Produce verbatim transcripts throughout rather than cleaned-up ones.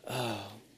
Uh,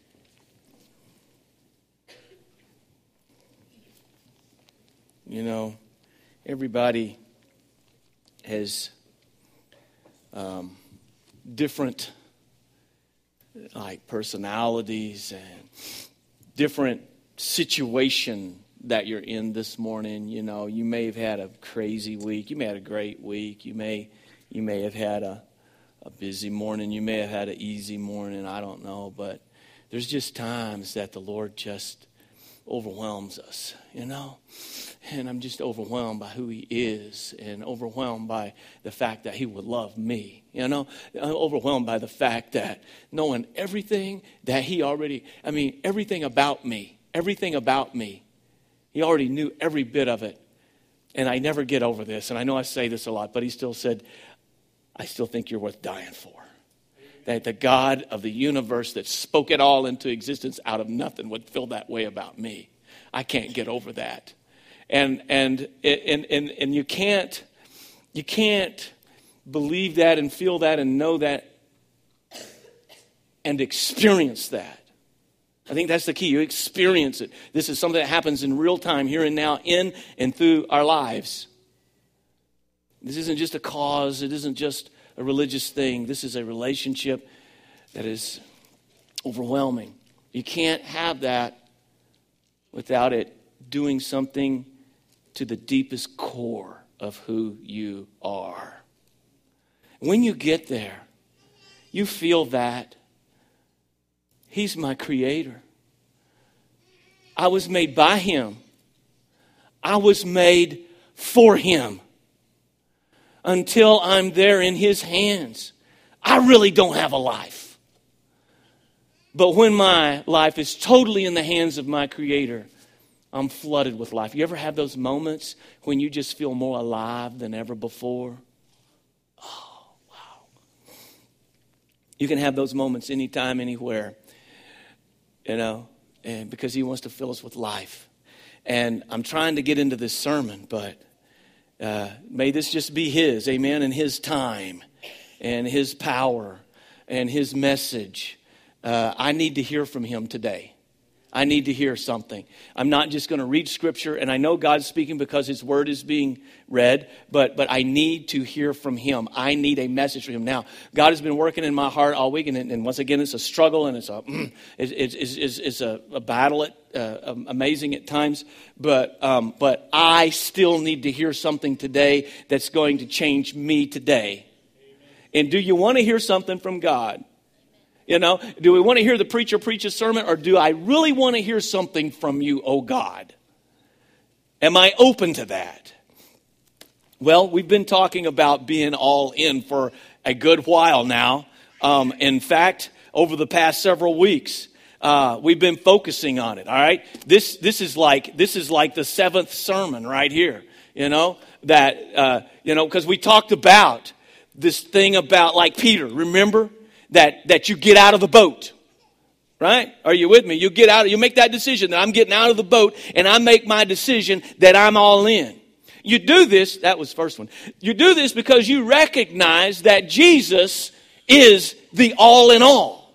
you know, everybody has um, different like personalities and different situation that you're in this morning. You know, you may have had a crazy week. You may have had a great week. You may you may have had a, a busy morning. You may have had an easy morning. I don't know. But there's just times that the Lord just overwhelms us, you know. And I'm just overwhelmed by who he is and overwhelmed by the fact that he would love me, you know. I'm overwhelmed by the fact that knowing everything that he already, I mean, everything about me, everything about me, he already knew every bit of it. And I never get over this. And I know I say this a lot, but he still said, I still think you're worth dying for. That the God of the universe that spoke it all into existence out of nothing would feel that way about me. I can't get over that. And and and and and you can't you can't believe that and feel that and know that and experience that. I think that's the key. You experience it. This is something that happens in real time, here and now, in and through our lives. This isn't just a cause. It isn't just a religious thing. This is a relationship that is overwhelming. You can't have that without it doing something to the deepest core of who you are. When you get there, you feel that he's my creator. I was made by him. I was made for him. Until I'm there in his hands, I really don't have a life. But when my life is totally in the hands of my creator, I'm flooded with life. You ever have those moments when you just feel more alive than ever before? Oh, wow. You can have those moments anytime, anywhere, you know, and because he wants to fill us with life. And I'm trying to get into this sermon, but uh, may this just be his, amen, and his time and his power and his message. Uh, I need to hear from him today. I need to hear something. I'm not just going to read scripture, and I know God's speaking because his word is being read, but but I need to hear from him. I need a message from him. Now, God has been working in my heart all week, and, and once again, it's a struggle, and it's a it's, it's, it's, it's a, a battle, at, uh, amazing at times, but, um, but I still need to hear something today that's going to change me today. And do you want to hear something from God? You know, do we want to hear the preacher preach a sermon, or do I really want to hear something from you, oh God? Am I open to that? Well, we've been talking about being all in for a good while now. Um, in fact, over the past several weeks, uh, we've been focusing on it. All right, this this is like this is like the seventh sermon right here. You know that uh, you know because we talked about this thing about like Peter. Remember? That that you get out of the boat, right? Are you with me? You get out, you make that decision that I'm getting out of the boat, and I make my decision that I'm all in. You do this, that was the first one. You do this because you recognize that Jesus is the all in all.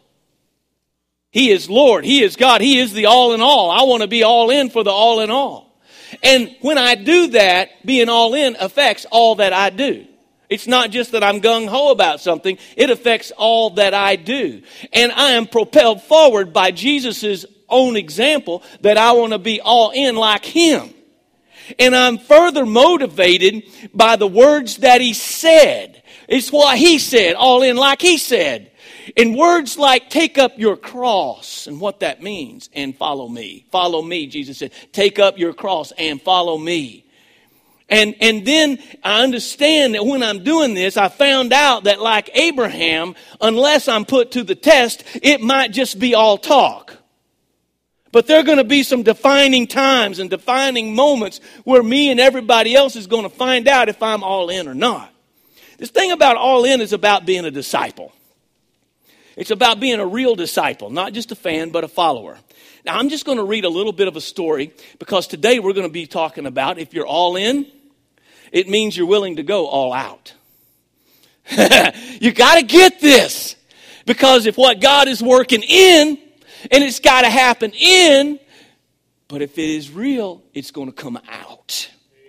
He is Lord, he is God, he is the all in all. I want to be all in for the all in all. And when I do that, being all in affects all that I do. It's not just that I'm gung-ho about something. It affects all that I do. And I am propelled forward by Jesus' own example that I want to be all in like him. And I'm further motivated by the words that he said. It's what he said, all in like he said. In words like take up your cross and what that means and follow me. Follow me, Jesus said. Take up your cross and follow me. And and then I understand that when I'm doing this, I found out that like Abraham, unless I'm put to the test, it might just be all talk. But there are going to be some defining times and defining moments where me and everybody else is going to find out if I'm all in or not. This thing about all in is about being a disciple. It's about being a real disciple, not just a fan, but a follower. Now, I'm just going to read a little bit of a story because today we're going to be talking about if you're all in, it means you're willing to go all out. You got to get this. Because if what God is working in, and it's got to happen in, but if it is real, it's going to come out.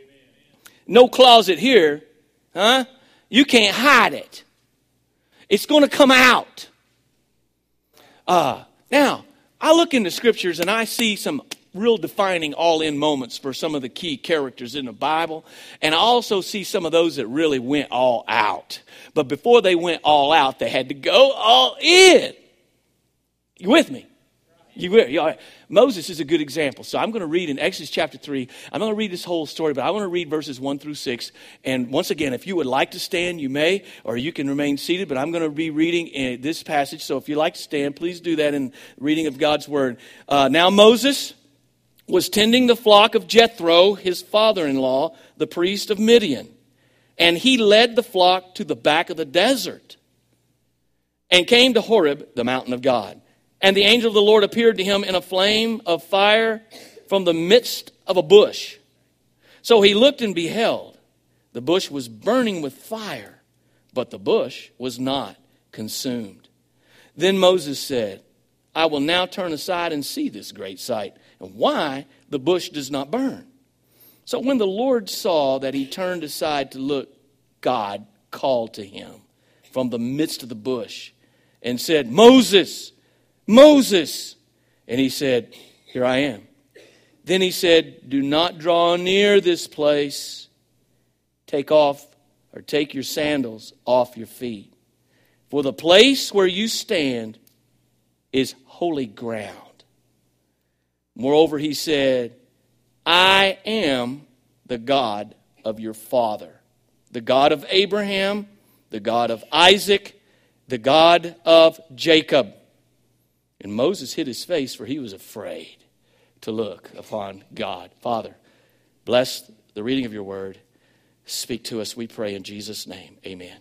No closet here, huh? You can't hide it. It's going to come out. Uh, now, I look in the scriptures and I see some real defining all-in moments for some of the key characters in the Bible. And I also see some of those that really went all out. But before they went all out, they had to go all in. You with me? You will. You all right. Moses is a good example. So I'm going to read in Exodus chapter three. I'm going to read this whole story, but I want to read verses one through six. And once again, if you would like to stand, you may, or you can remain seated. But I'm going to be reading in this passage. So if you like to stand, please do that in reading of God's word. Uh, now Moses was tending the flock of Jethro, his father-in-law, the priest of Midian. And he led the flock to the back of the desert and came to Horeb, the mountain of God. And the angel of the Lord appeared to him in a flame of fire from the midst of a bush. So he looked and beheld. The bush was burning with fire, but the bush was not consumed. Then Moses said, I will now turn aside and see this great sight, and why the bush does not burn. So when the Lord saw that he turned aside to look, God called to him from the midst of the bush and said, Moses, Moses. And he said, here I am. Then he said, do not draw near this place. Take off or take your sandals off your feet. For the place where you stand is holy ground. Moreover, he said, I am the God of your father, the God of Abraham, the God of Isaac, the God of Jacob. And Moses hid his face, for he was afraid to look upon God. Father, bless the reading of your word. Speak to us, we pray in Jesus' name. Amen.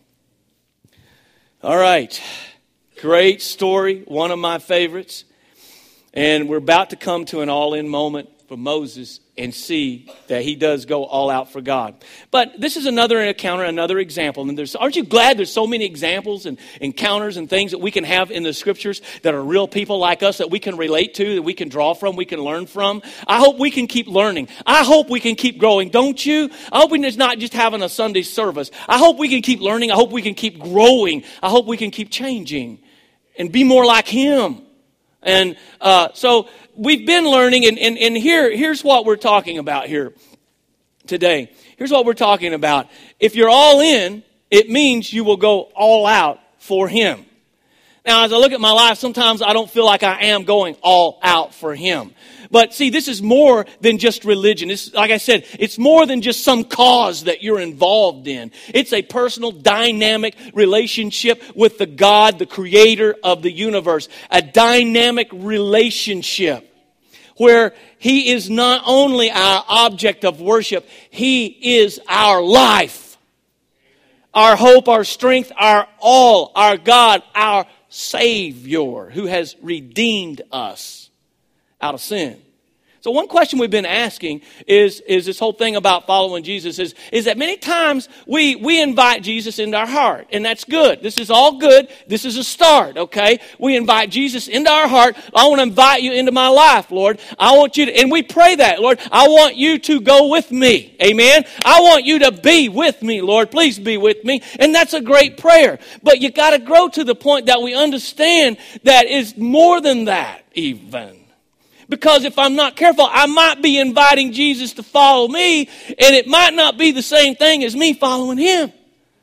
All right. Great story. One of my favorites. And we're about to come to an all-in moment for Moses and see that he does go all out for God. But this is another encounter, another example. And there's, aren't you glad there's so many examples and encounters and things that we can have in the scriptures that are real people like us that we can relate to, that we can draw from, we can learn from? I hope we can keep learning. I hope we can keep growing, don't you? I hope we're not just having a Sunday service. I hope we can keep learning. I hope we can keep growing. I hope we can keep changing and be more like him. And uh, so we've been learning, and, and, and here, here's what we're talking about here today. Here's what we're talking about. If you're all in, it means you will go all out for him. Now, as I look at my life, sometimes I don't feel like I am going all out for him. But see, this is more than just religion. It's, like I said, it's more than just some cause that you're involved in. It's a personal, dynamic relationship with the God, the creator of the universe. A dynamic relationship where he is not only our object of worship, he is our life, our hope, our strength, our all, our God, our Savior who has redeemed us out of sin. So one question we've been asking is, is this whole thing about following Jesus is, is that many times we, we invite Jesus into our heart, and that's good. This is all good. This is a start, okay? We invite Jesus into our heart. I want to invite you into my life, Lord. I want you to, and we pray that, Lord, I want you to go with me. Amen? I want you to be with me, Lord. Please be with me. And that's a great prayer. But you got to grow to the point that we understand that it's more than that even. Because if I'm not careful, I might be inviting Jesus to follow me, and it might not be the same thing as me following him.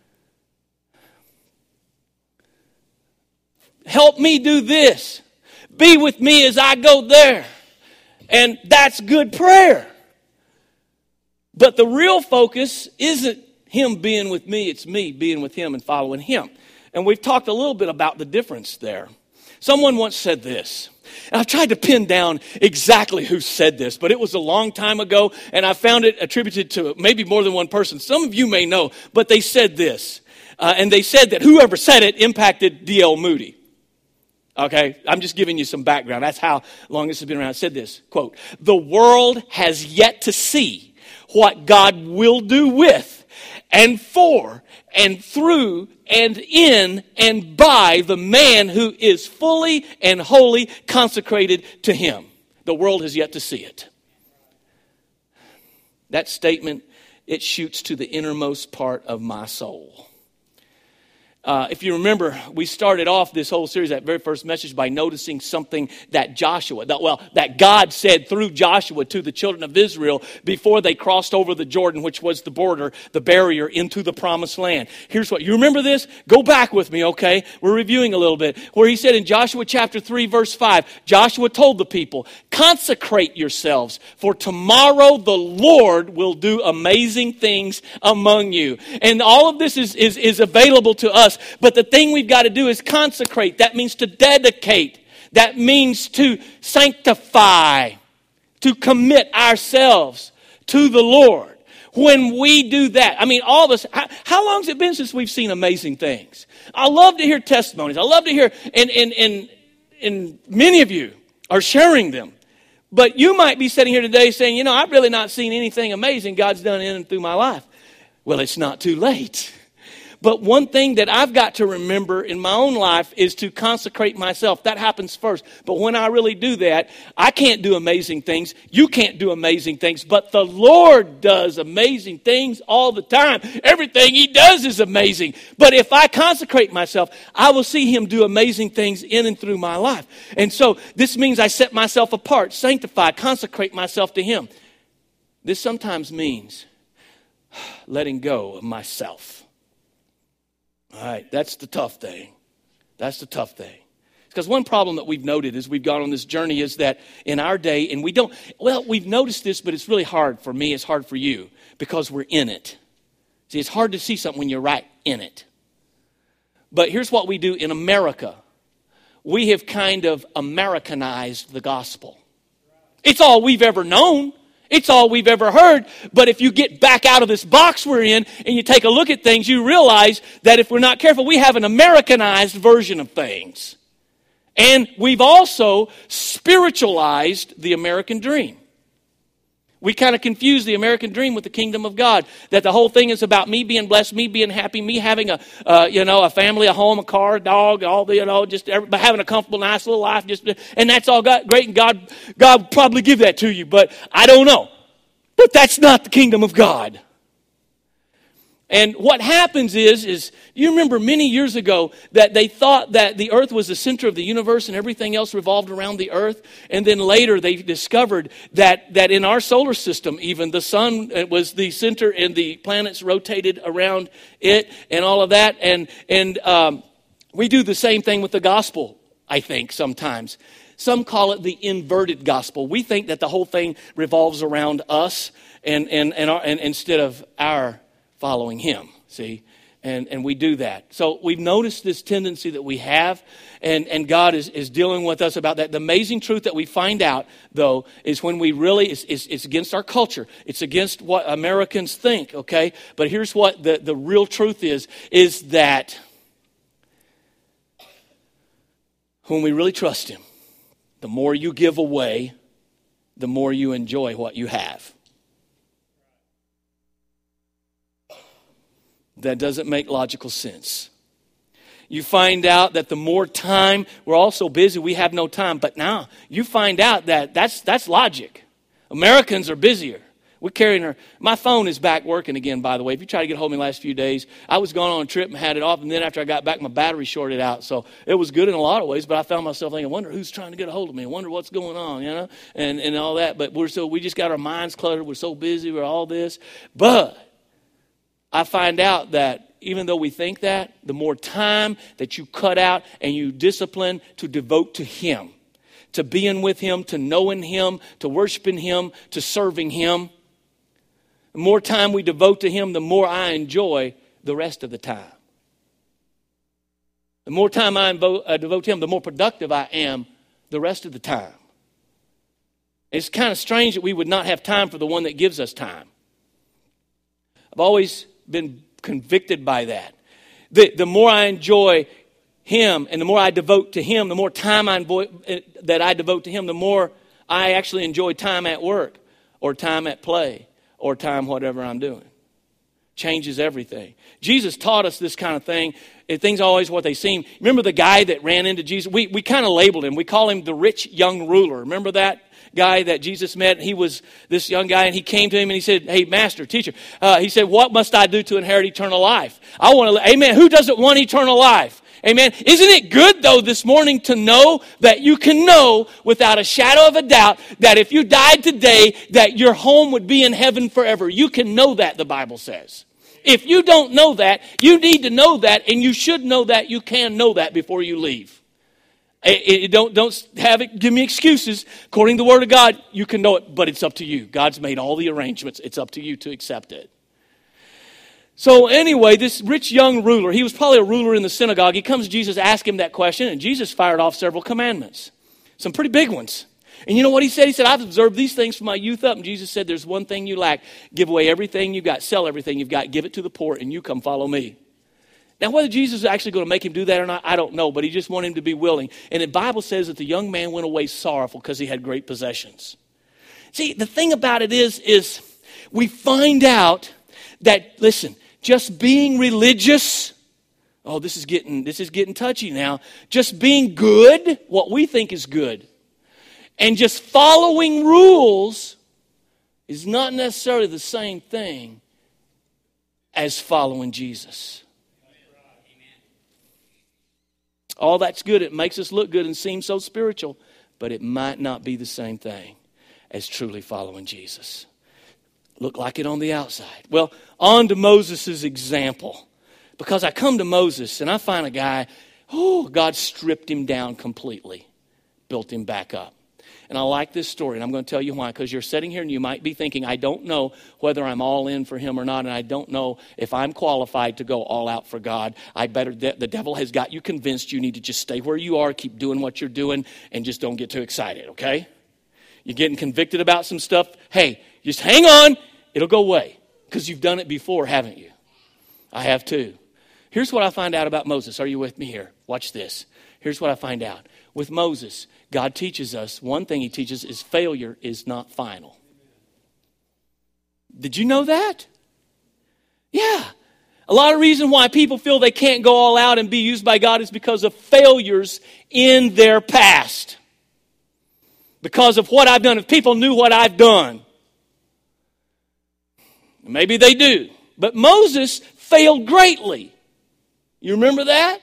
Help me do this. Be with me as I go there. And that's good prayer. But the real focus isn't him being with me, it's me being with him and following him. And we've talked a little bit about the difference there. Someone once said this. And I've tried to pin down exactly who said this, but it was a long time ago, and I found it attributed to maybe more than one person. Some of you may know, but they said this. Uh, and they said that whoever said it impacted D L Moody. Okay, I'm just giving you some background. That's how long this has been around. It said this, quote, the world has yet to see what God will do with and for and through and in and by the man who is fully and wholly consecrated to him. The world has yet to see it. That statement, it shoots to the innermost part of my soul. Uh, if you remember, we started off this whole series, that very first message, by noticing something that Joshua, that, well, that God said through Joshua to the children of Israel before they crossed over the Jordan, which was the border, the barrier into the promised land. Here's what, you remember this? Go back with me, okay? We're reviewing a little bit. Where he said in Joshua chapter three, verse five, Joshua told the people, consecrate yourselves, for tomorrow the Lord will do amazing things among you. And all of this is, is, is available to us. But the thing we've got to do is consecrate. That means to dedicate. That means to sanctify, to commit ourselves to the Lord. When we do that, I mean, all of us, how, how long has it been since we've seen amazing things? I love to hear testimonies. I love to hear, and, and, and, and many of you are sharing them. But you might be sitting here today saying, you know, I've really not seen anything amazing God's done in and through my life. Well, it's not too late. But one thing that I've got to remember in my own life is to consecrate myself. That happens first. But when I really do that, I can't do amazing things. You can't do amazing things. But the Lord does amazing things all the time. Everything He does is amazing. But if I consecrate myself, I will see Him do amazing things in and through my life. And so this means I set myself apart, sanctify, consecrate myself to Him. This sometimes means letting go of myself. All right, that's the tough thing. That's the tough thing. Because one problem that we've noted as we've gone on this journey is that in our day, and we don't, well, we've noticed this, but it's really hard for me, it's hard for you, because we're in it. See, it's hard to see something when you're right in it. But here's what we do in America. We have kind of Americanized the gospel. It's all we've ever known. It's all we've ever heard. But if you get back out of this box we're in and you take a look at things, you realize that if we're not careful, we have an Americanized version of things. And we've also spiritualized the American dream. We kind of confuse the American dream with the kingdom of God. That the whole thing is about me being blessed, me being happy, me having a, uh, you know, a family, a home, a car, a dog, all the, you know, just every, having a comfortable, nice little life. Just, and that's all God, great, and God, God will probably give that to you. But I don't know. But that's not the kingdom of God. And what happens is, is you remember many years ago that they thought that the earth was the center of the universe and everything else revolved around the earth. And then later they discovered that, that in our solar system even, the sun was the center and the planets rotated around it and all of that. And, and um, we do the same thing with the gospel, I think, sometimes. Some call it the inverted gospel. We think that the whole thing revolves around us and, and, and, our, and instead of our following Him, see? And and we do that. So we've noticed this tendency that we have, and, and God is, is dealing with us about that. The amazing truth that we find out, though, is when we really, it's, it's, it's against our culture. It's against what Americans think, okay? But here's what the, the real truth is, is that when we really trust Him, the more you give away, the more you enjoy what you have. That doesn't make logical sense. You find out that the more time, we're all so busy, we have no time. But now you find out that that's that's logic. Americans are busier. We're carrying our, my phone is back working again, by the way. If you try to get a hold of me the last few days, I was going on a trip and had it off, and then after I got back, my battery shorted out. So it was good in a lot of ways, but I found myself thinking, I wonder who's trying to get a hold of me. I wonder what's going on, you know, and, and all that. But we're so, we just got our minds cluttered. We're so busy. We're all this. But I find out that even though we think that, the more time that you cut out and you discipline to devote to Him, to being with Him, to knowing Him, to worshiping Him, to serving Him, the more time we devote to Him, the more I enjoy the rest of the time. The more time I devote to Him, the more productive I am the rest of the time. It's kind of strange that we would not have time for the one that gives us time. I've always been convicted by that. The, the more I enjoy Him and the more I devote to Him, the more time I invo- that I devote to Him, the more I actually enjoy time at work or time at play or time whatever I'm doing. changes everything. Jesus taught us this kind of thing. And things are always what they seem. Remember the guy that ran into Jesus? We, we kind of labeled him. We call him the rich young ruler. Remember that guy that Jesus met? He was this young guy, and he came to him and he said, hey, master, teacher. Uh, he said, what must I do to inherit eternal life? I want to, amen. Who doesn't want eternal life? Amen. Isn't it good, though, this morning to know that you can know without a shadow of a doubt that if you died today, that your home would be in heaven forever? You can know that, the Bible says. If you don't know that, you need to know that, and you should know that. You can know that before you leave. It, it, don't, don't have it, give me excuses. According to the Word of God, you can know it, but it's up to you. God's made all the arrangements. It's up to you to accept it. So anyway, this rich young ruler, he was probably a ruler in the synagogue. He comes to Jesus, ask him that question, and Jesus fired off several commandments. Some pretty big ones. And you know what he said? He said, I've observed these things from my youth up. And Jesus said, there's one thing you lack. Give away everything you got. Sell everything you've got. Give it to the poor, and you come follow me. Now, whether Jesus is actually going to make him do that or not, I don't know. But he just wanted him to be willing. And the Bible says that the young man went away sorrowful because he had great possessions. See, the thing about it is, is we find out that, listen, just being religious, oh, this is getting this is getting touchy now. Just being good, what we think is good, and just following rules is not necessarily the same thing as following Jesus. All that's good. It makes us look good and seem so spiritual, but it might not be the same thing as truly following Jesus. Look like it on the outside. Well, on to Moses' example. Because I come to Moses and I find a guy, oh, God stripped him down completely, built him back up. And I like this story, and I'm going to tell you why. Because you're sitting here and you might be thinking, I don't know whether I'm all in for him or not, and I don't know if I'm qualified to go all out for God. I better. The devil has got you convinced you need to just stay where you are, keep doing what you're doing, and just don't get too excited, okay? You're getting convicted about some stuff. Hey, just hang on. It'll go away because you've done it before, haven't you? I have too. Here's what I find out about Moses. Are you with me here? Watch this. Here's what I find out. With Moses, God teaches us, one thing he teaches is failure is not final. Did you know that? Yeah. A lot of reason why people feel they can't go all out and be used by God is because of failures in their past. Because of what I've done. If people knew what I've done. Maybe they do. But Moses failed greatly. You remember that?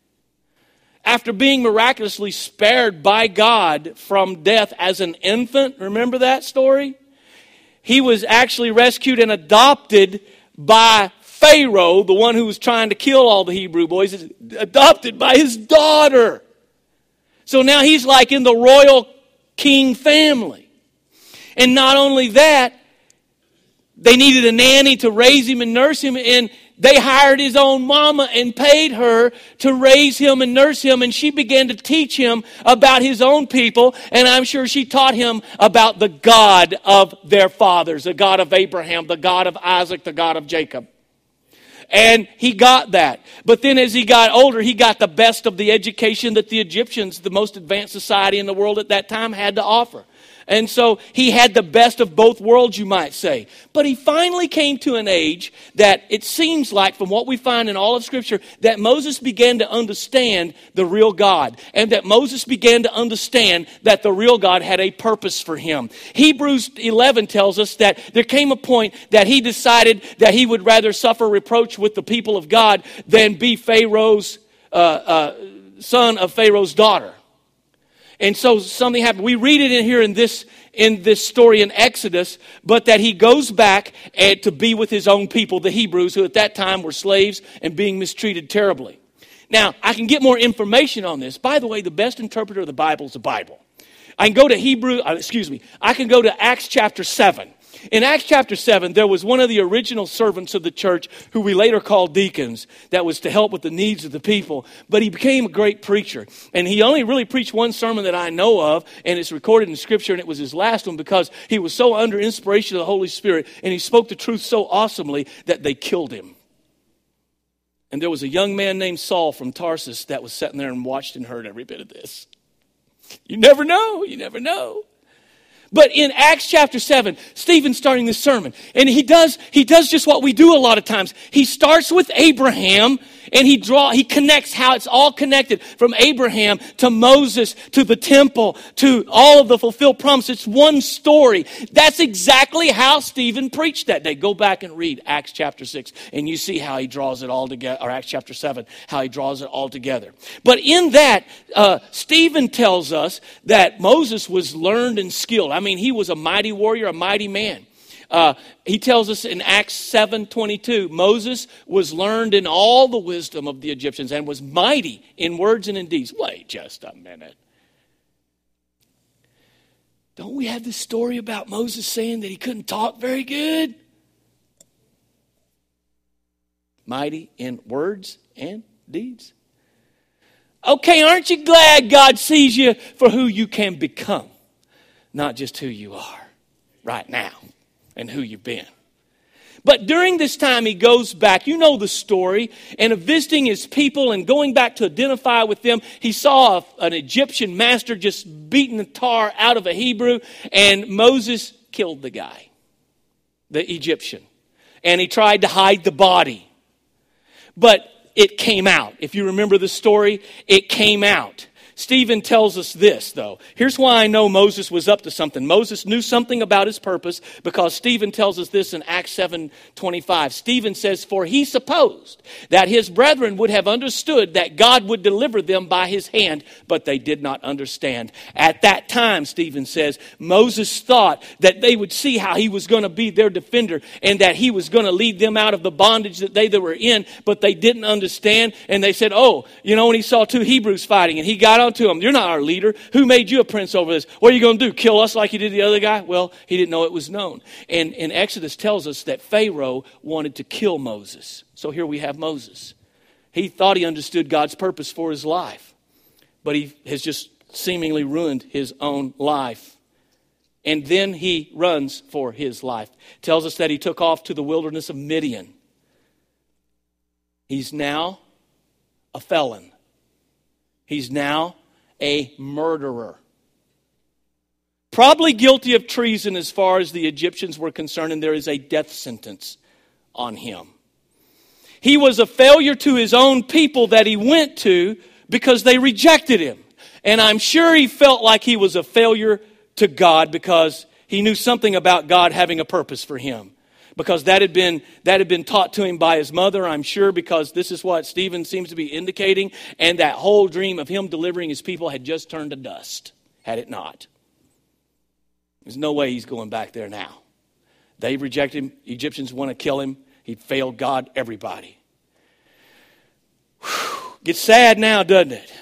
After being miraculously spared by God from death as an infant, remember that story? He was actually rescued and adopted by Pharaoh, the one who was trying to kill all the Hebrew boys, adopted by his daughter. So now he's like in the royal king family. And not only that, they needed a nanny to raise him and nurse him, and they hired his own mama and paid her to raise him and nurse him, and she began to teach him about his own people, and I'm sure she taught him about the God of their fathers, the God of Abraham, the God of Isaac, the God of Jacob. And he got that. But then as he got older, he got the best of the education that the Egyptians, the most advanced society in the world at that time, had to offer. And so he had the best of both worlds, you might say. But he finally came to an age that it seems like, from what we find in all of Scripture, that Moses began to understand the real God. And that Moses began to understand that the real God had a purpose for him. Hebrews eleven tells us that there came a point that he decided that he would rather suffer reproach with the people of God than be Pharaoh's uh, uh, son of Pharaoh's daughter. And so something happened. We read it in here in this in this story in Exodus, but that he goes back and to be with his own people, the Hebrews, who at that time were slaves and being mistreated terribly. Now, I can get more information on this. By the way, the best interpreter of the Bible is the Bible. I can go to Hebrew, uh, excuse me, I can go to Acts chapter seven. In Acts chapter seven, there was one of the original servants of the church who we later called deacons that was to help with the needs of the people. But he became a great preacher. And he only really preached one sermon that I know of, and it's recorded in Scripture, and it was his last one because he was so under inspiration of the Holy Spirit, and he spoke the truth so awesomely that they killed him. And there was a young man named Saul from Tarsus that was sitting there and watched and heard every bit of this. You never know. You never know. But in Acts chapter seven, Stephen's starting this sermon. And he does, he does just what we do a lot of times. He starts with Abraham and he draw, he connects how it's all connected from Abraham to Moses to the temple to all of the fulfilled promise. It's one story. That's exactly how Stephen preached that day. Go back and read Acts chapter six and you see how he draws it all together, or Acts chapter seven, how he draws it all together. But in that, uh, Stephen tells us that Moses was learned and skilled. I mean, he was a mighty warrior, a mighty man. Uh, he tells us in Acts seven twenty-two, Moses was learned in all the wisdom of the Egyptians and was mighty in words and in deeds. Wait just a minute. Don't we have this story about Moses saying that he couldn't talk very good? Mighty in words and deeds. Okay, aren't you glad God sees you for who you can become, not just who you are right now and who you've been? But during this time, he goes back. You know the story. And of visiting his people and going back to identify with them, he saw a, an Egyptian master just beating the tar out of a Hebrew. And Moses killed the guy, the Egyptian. And he tried to hide the body. But it came out. If you remember the story, it came out. Stephen tells us this, though. Here's why I know Moses was up to something. Moses knew something about his purpose because Stephen tells us this in Acts seven twenty-five. Stephen says, for he supposed that his brethren would have understood that God would deliver them by his hand, but they did not understand. At that time, Stephen says, Moses thought that they would see how he was going to be their defender and that he was going to lead them out of the bondage that they that were in, but they didn't understand. And they said, oh, you know, when he saw two Hebrews fighting and he got to him, you're not our leader. Who made you a prince over this? What are you going to do? Kill us like you did the other guy? Well, he didn't know it was known. And, and Exodus tells us that Pharaoh wanted to kill Moses. So here we have Moses. He thought he understood God's purpose for his life, but he has just seemingly ruined his own life. And then he runs for his life. Tells us that he took off to the wilderness of Midian. He's now a felon. He's now a murderer. Probably guilty of treason as far as the Egyptians were concerned, and there is a death sentence on him. He was a failure to his own people that he went to because they rejected him. And I'm sure he felt like he was a failure to God because he knew something about God having a purpose for him. Because that had been that had been taught to him by his mother, I'm sure, because this is what Stephen seems to be indicating. And that whole dream of him delivering his people had just turned to dust, had it not. There's no way he's going back there now. They rejected him. Egyptians want to kill him. He failed God, everybody. Whew. Gets sad now, doesn't it?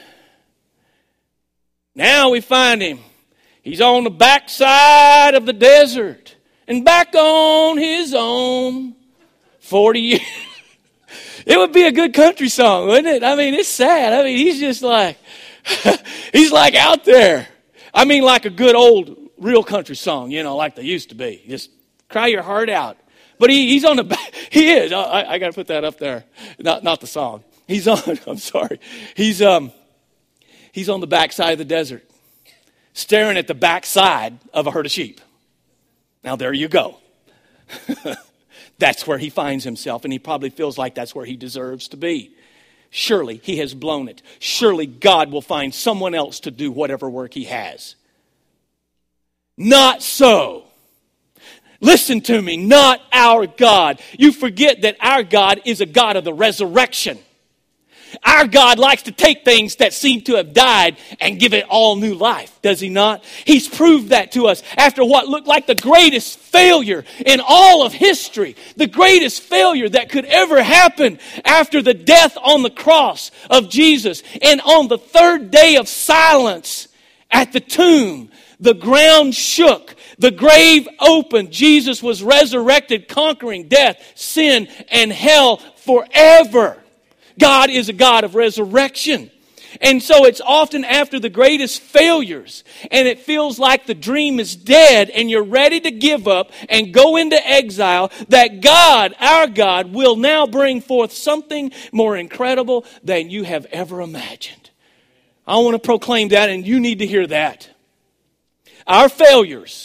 Now we find him. He's on the backside of the desert. And back on his own, forty years. It would be a good country song, wouldn't it? I mean, it's sad. I mean, he's just like, he's like out there. I mean, like a good old real country song, you know, like they used to be. Just cry your heart out. But he, he's on the back. He is. I, I got to put that up there. Not, not the song. He's on, I'm sorry. He's, um, he's on the backside of the desert, staring at the backside of a herd of sheep. Now, there you go. That's where he finds himself, and he probably feels like that's where he deserves to be. Surely he has blown it. Surely God will find someone else to do whatever work he has. Not so. Listen to me, not our God. You forget that our God is a God of the resurrection. Our God likes to take things that seem to have died and give it all new life, does he not? He's proved that to us after what looked like the greatest failure in all of history, the greatest failure that could ever happen after the death on the cross of Jesus. And on the third day of silence at the tomb, the ground shook, the grave opened, Jesus was resurrected, conquering death, sin, and hell forever. God is a God of resurrection. And so it's often after the greatest failures and it feels like the dream is dead and you're ready to give up and go into exile that God, our God, will now bring forth something more incredible than you have ever imagined. I want to proclaim that, and you need to hear that. Our failures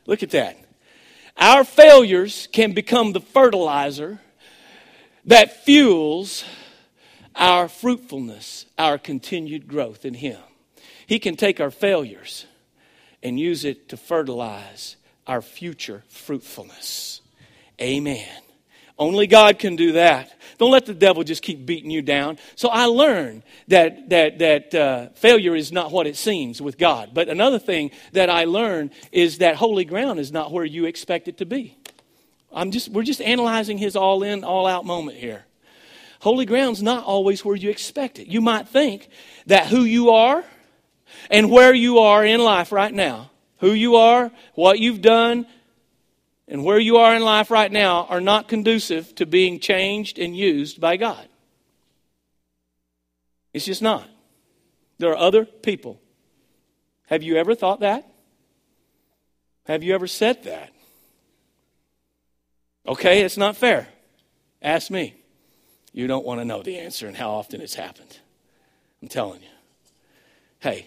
Look at that. Our failures can become the fertilizer that fuels our fruitfulness, our continued growth in Him. He can take our failures and use it to fertilize our future fruitfulness. Amen. Only God can do that. Don't let the devil just keep beating you down. So I learned that that that uh, failure is not what it seems with God. But another thing that I learned is that holy ground is not where you expect it to be. I'm just we're just analyzing His all-in, all-out moment here. Holy ground's not always where you expect it. You might think that who you are and where you are in life right now, who you are, what you've done, and where you are in life right now are not conducive to being changed and used by God. It's just not. There are other people. Have you ever thought that? Have you ever said that? Okay, it's not fair. Ask me. You don't want to know the answer and how often it's happened. I'm telling you. Hey,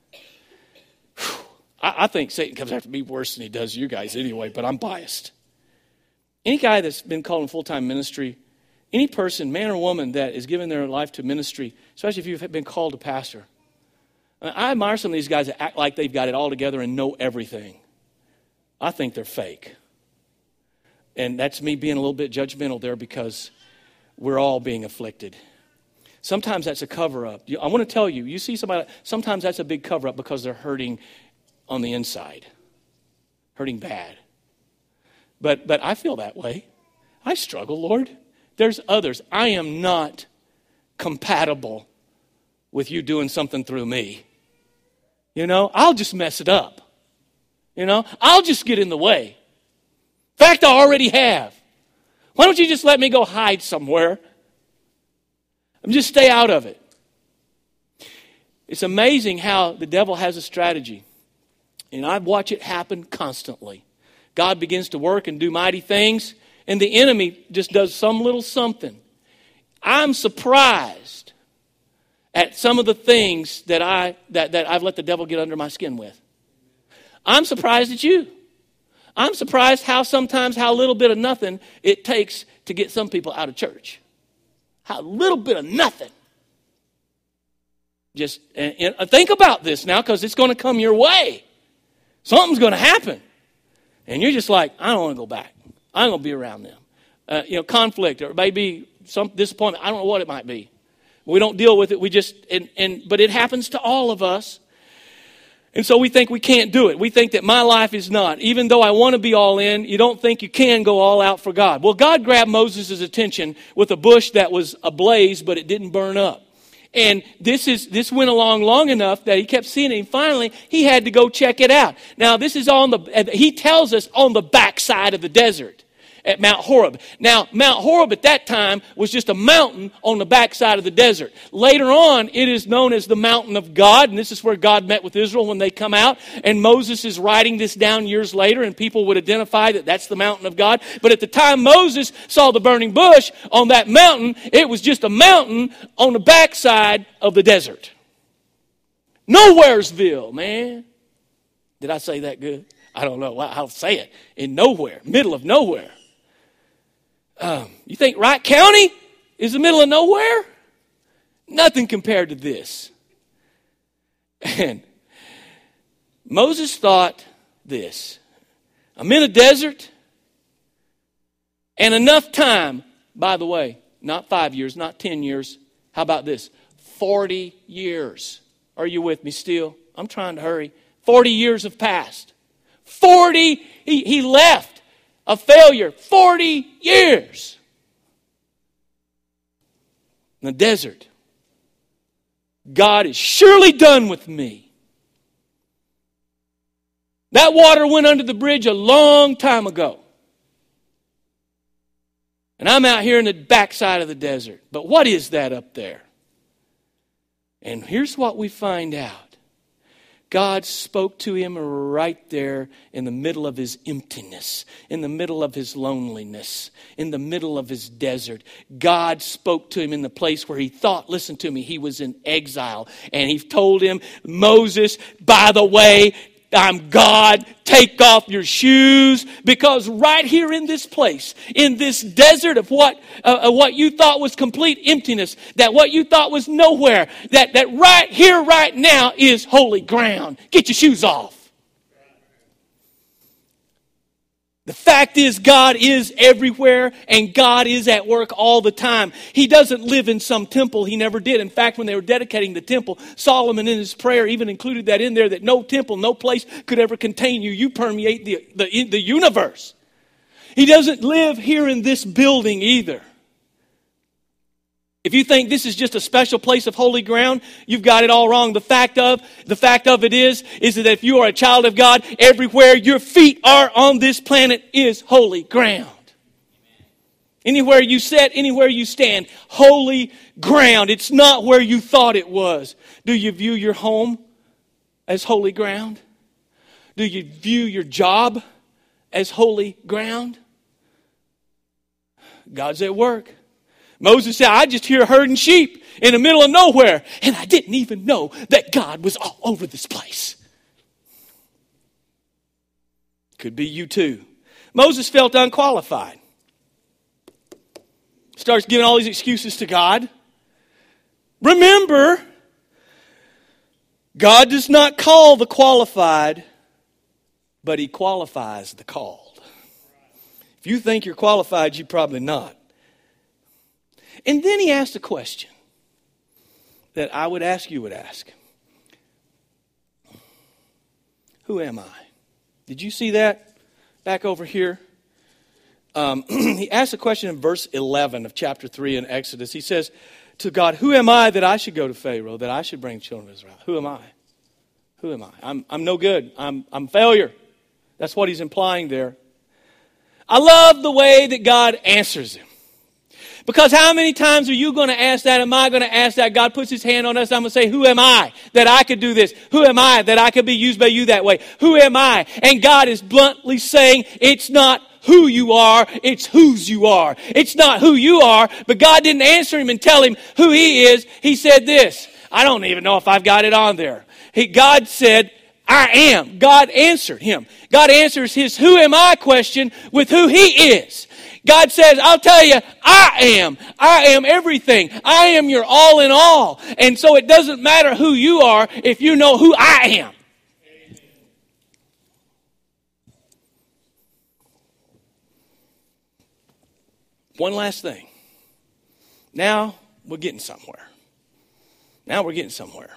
I, I think Satan comes after me worse than he does you guys anyway, but I'm biased. Any guy that's been called in full-time ministry, any person, man or woman, that is giving their life to ministry, especially if you've been called to pastor, I admire some of these guys that act like they've got it all together and know everything. I think they're fake. And that's me being a little bit judgmental there because we're all being afflicted. Sometimes that's a cover-up. I want to tell you, you see somebody, sometimes that's a big cover-up because they're hurting on the inside. Hurting bad. But but I feel that way. I struggle, Lord. There's others. I am not compatible with you doing something through me. You know, I'll just mess it up. You know, I'll just get in the way. In fact, I already have. Why don't you just let me go hide somewhere and just stay out of it? It's amazing how the devil has a strategy. And I watch it happen constantly. God begins to work and do mighty things, and the enemy just does some little something. I'm surprised at some of the things that, I, that, that I've let the devil get under my skin with. I'm surprised at you. I'm surprised how sometimes how little bit of nothing it takes to get some people out of church. How little bit of nothing. Just and, and think about this now because it's going to come your way. Something's going to happen. And you're just like, I don't want to go back. I'm going to be around them. Uh, you know, conflict or maybe some disappointment. I don't know what it might be. We don't deal with it. We just, and, and but it happens to all of us. And so we think we can't do it. We think that my life is not. Even though I want to be all in, you don't think you can go all out for God. Well, God grabbed Moses' attention with a bush that was ablaze, but it didn't burn up. And this is this went along long enough that he kept seeing it. And finally, he had to go check it out. Now, this is on the, he tells us on the backside of the desert at Mount Horeb. Now, Mount Horeb at that time was just a mountain on the backside of the desert. Later on, it is known as the mountain of God. And this is where God met with Israel when they come out. And Moses is writing this down years later. And people would identify that that's the mountain of God. But at the time Moses saw the burning bush on that mountain, it was just a mountain on the backside of the desert. Nowheresville, man. Did I say that good? I don't know. I'll say it. In nowhere. Middle of nowhere. Um, you think Wright County is the middle of nowhere? Nothing compared to this. And Moses thought this. I'm in a desert and enough time, by the way, not five years, not ten years. How about this? forty years. Are you with me still? I'm trying to hurry. forty years have passed. forty, he, he left. A failure, forty years. In the desert. God is surely done with me. That water went under the bridge a long time ago. And I'm out here in the backside of the desert. But what is that up there? And here's what we find out. God spoke to him right there in the middle of his emptiness, in the middle of his loneliness, in the middle of his desert. God spoke to him in the place where he thought, listen to me, he was in exile. And he told him, Moses, by the way, I'm God, take off your shoes, because right here in this place, in this desert of what uh, what you thought was complete emptiness, that what you thought was nowhere, that, that right here, right now is holy ground. Get your shoes off. The fact is, God is everywhere, and God is at work all the time. He doesn't live in some temple. He never did. In fact, when they were dedicating the temple, Solomon in his prayer even included that in there, that no temple, no place could ever contain you. You permeate the, the, the universe. He doesn't live here in this building either. If you think this is just a special place of holy ground, you've got it all wrong. The fact of the fact of it is, is that if you are a child of God, everywhere your feet are on this planet is holy ground. Anywhere you sit, anywhere you stand, holy ground. It's not where you thought it was. Do you view your home as holy ground? Do you view your job as holy ground? God's at work. Moses said, I just hear herding sheep in the middle of nowhere, and I didn't even know that God was all over this place. Could be you too. Moses felt unqualified. Starts giving all these excuses to God. Remember, God does not call the qualified, but He qualifies the called. If you think you're qualified, you're probably not. And then he asked a question that I would ask, you would ask. Who am I? Did you see that back over here? Um, he asked a question in verse eleven of chapter three in Exodus. He says to God, who am I that I should go to Pharaoh, that I should bring children of Israel? Who am I? Who am I? I'm, I'm no good. I'm, I'm failure. That's what he's implying there. I love the way that God answers him. Because how many times are you going to ask that? Am I going to ask that? God puts his hand on us. I'm going to say, who am I that I could do this? Who am I that I could be used by you that way? Who am I? And God is bluntly saying, it's not who you are, it's whose you are. It's not who you are, but God didn't answer him and tell him who he is. He said this. I don't even know if I've got it on there. He, God said, I am. God answered him. God answers his who am I question with who he is. God says, I'll tell you, I am. I am everything. I am your all in all. And so it doesn't matter who you are if you know who I am. One last thing. Now we're getting somewhere. Now we're getting somewhere.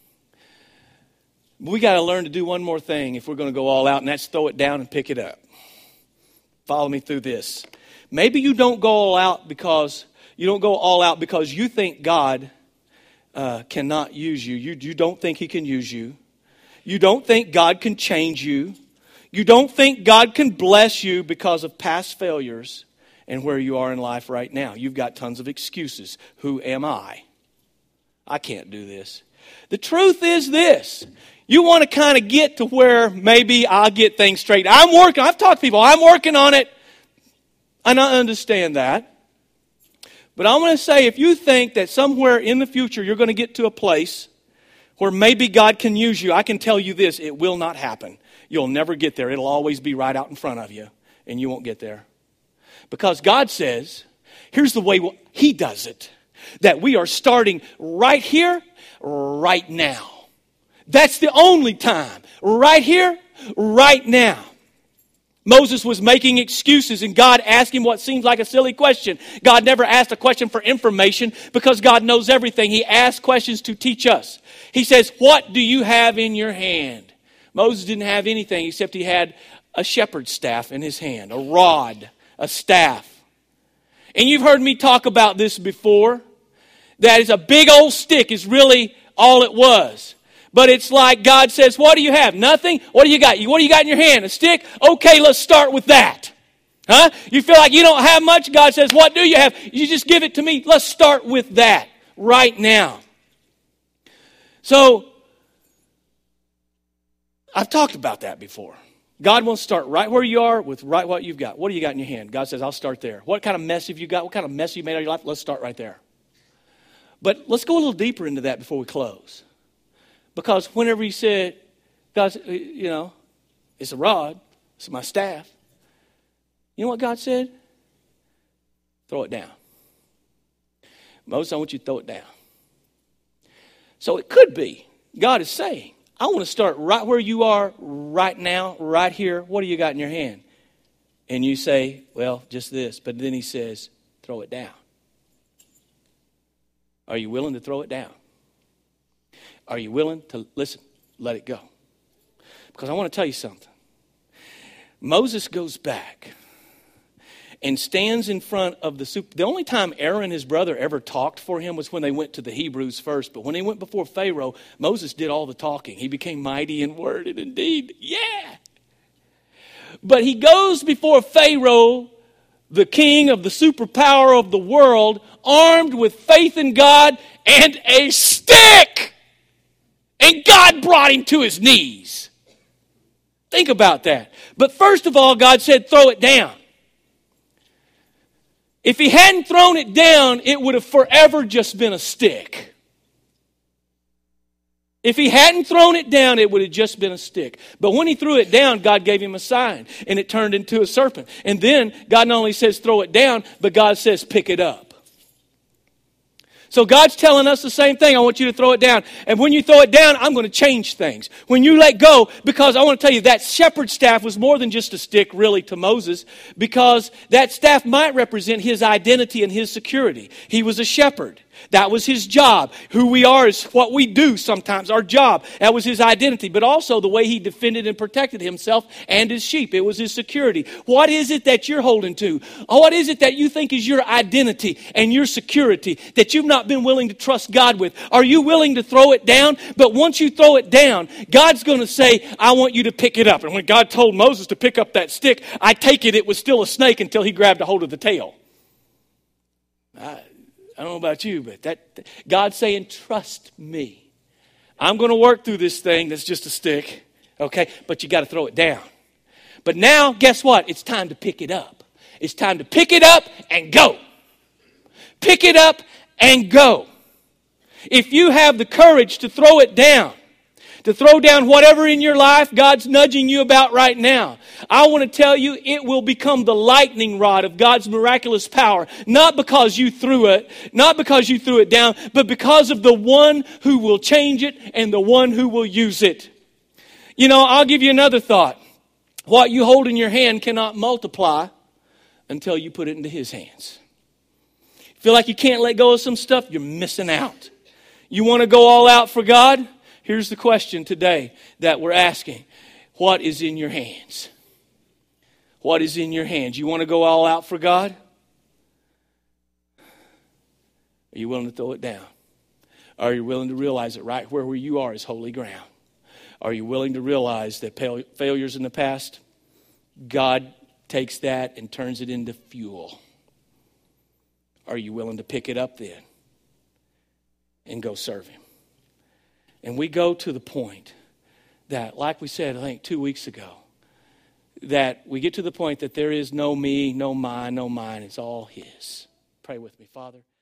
We got to learn to do one more thing if we're going to go all out, and that's throw it down and pick it up. Follow me through this. Maybe you don't go all out because you don't go all out because you think God uh, cannot use you. you. You don't think he can use you. You don't think God can change you. You don't think God can bless you because of past failures and where you are in life right now. You've got tons of excuses. Who am I? I can't do this. The truth is this. You want to kind of get to where maybe I'll get things straight. I'm working. I've talked to people. I'm working on it. And I understand that. But I want to say, if you think that somewhere in the future you're going to get to a place where maybe God can use you, I can tell you this, it will not happen. You'll never get there. It'll always be right out in front of you, and you won't get there. Because God says, here's the way he does it, that we are starting right here, right now. That's the only time. Right here, right now. Moses was making excuses, and God asked him what seems like a silly question. God never asked a question for information because God knows everything. He asked questions to teach us. He says, what do you have in your hand? Moses didn't have anything except he had a shepherd's staff in his hand, a rod, a staff. And you've heard me talk about this before. That is a big old stick is really all it was. But it's like God says, what do you have? Nothing? What do you got? What do you got in your hand? A stick? Okay, let's start with that. Huh? You feel like you don't have much? God says, what do you have? You just give it to me. Let's start with that right now. So, I've talked about that before. God wants to start right where you are with right what you've got. What do you got in your hand? God says, I'll start there. What kind of mess have you got? What kind of mess have you made of your life? Let's start right there. But let's go a little deeper into that before we close. Because whenever he said, God, you know, it's a rod. It's my staff. You know what God said? Throw it down. Moses, I want you to throw it down. So it could be God is saying, I want to start right where you are right now, right here. What do you got in your hand? And you say, well, just this. But then he says, throw it down. Are you willing to throw it down? Are you willing to, listen, let it go? Because I want to tell you something. Moses goes back and stands in front of the super. The only time Aaron, his brother, ever talked for him was when they went to the Hebrews first. But when they went before Pharaoh, Moses did all the talking. He became mighty in word and in deed. Yeah. But he goes before Pharaoh, the king of the superpower of the world, armed with faith in God and a stick. And God brought him to his knees. Think about that. But first of all, God said, throw it down. If he hadn't thrown it down, it would have forever just been a stick. If he hadn't thrown it down, it would have just been a stick. But when he threw it down, God gave him a sign, and it turned into a serpent. And then God not only says throw it down, but God says pick it up. So God's telling us the same thing. I want you to throw it down. And when you throw it down, I'm going to change things. When you let go, because I want to tell you that shepherd's staff was more than just a stick really to Moses, because that staff might represent his identity and his security. He was a shepherd. That was his job. Who we are is what we do sometimes, our job. That was his identity. But also the way he defended and protected himself and his sheep. It was his security. What is it that you're holding to? What is it that you think is your identity and your security that you've not been willing to trust God with? Are you willing to throw it down? But once you throw it down, God's going to say, I want you to pick it up. And when God told Moses to pick up that stick, I take it it was still a snake until he grabbed a hold of the tail. I, I don't know about you, but that God's saying, trust me. I'm going to work through this thing that's just a stick, okay? But you got to throw it down. But now, guess what? It's time to pick it up. It's time to pick it up and go. Pick it up and go. If you have the courage to throw it down, to throw down whatever in your life God's nudging you about right now, I want to tell you it will become the lightning rod of God's miraculous power. Not because you threw it, not because you threw it down, but because of the one who will change it and the one who will use it. You know, I'll give you another thought. What you hold in your hand cannot multiply until you put it into His hands. Feel like you can't let go of some stuff? You're missing out. You want to go all out for God? Here's the question today that we're asking. What is in your hands? What is in your hands? You want to go all out for God? Are you willing to throw it down? Are you willing to realize that right where you are is holy ground? Are you willing to realize that failures in the past, God takes that and turns it into fuel? Are you willing to pick it up then and go serve Him? And we go to the point that, like we said, I think two weeks ago, that we get to the point that there is no me, no mine, no mine. It's all His. Pray with me, Father.